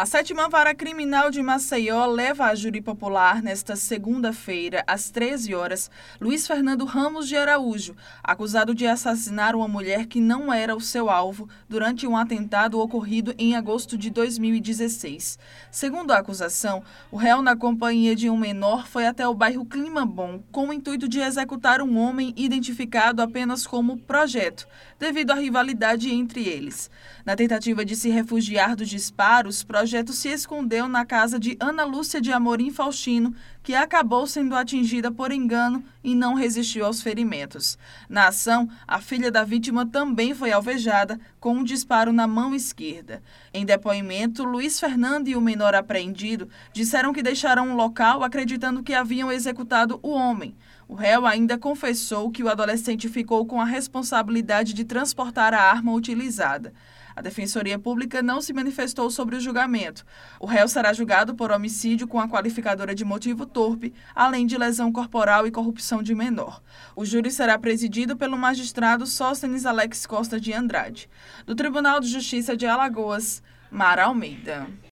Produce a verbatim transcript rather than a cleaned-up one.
A sétima Vara Criminal de Maceió leva a júri popular nesta segunda-feira, às treze horas, Luiz Fernando Ramos de Araújo, acusado de assassinar uma mulher que não era o seu alvo durante um atentado ocorrido em agosto de dois mil e dezesseis. Segundo a acusação, o réu, na companhia de um menor, foi até o bairro Clima Bom com o intuito de executar um homem identificado apenas como Projeto, devido à rivalidade entre eles. Na tentativa de se refugiar dos disparos, Projeto se escondeu na casa de Ana Lúcia de Amorim Faustino, que acabou sendo atingida por engano e não resistiu aos ferimentos. Na ação, a filha da vítima também foi alvejada com um disparo na mão esquerda. Em depoimento, Luiz Fernando e o menor apreendido disseram que deixaram o local acreditando que haviam executado o homem. O réu ainda confessou que o adolescente ficou com a responsabilidade de transportar a arma utilizada. A Defensoria Pública não se manifestou sobre o julgamento. O réu será julgado por homicídio com a qualificadora de motivo torpe, além de lesão corporal e corrupção de menor. O júri será presidido pelo magistrado Sóstenes Alex Costa de Andrade. Do Tribunal de Justiça de Alagoas, Mara Almeida.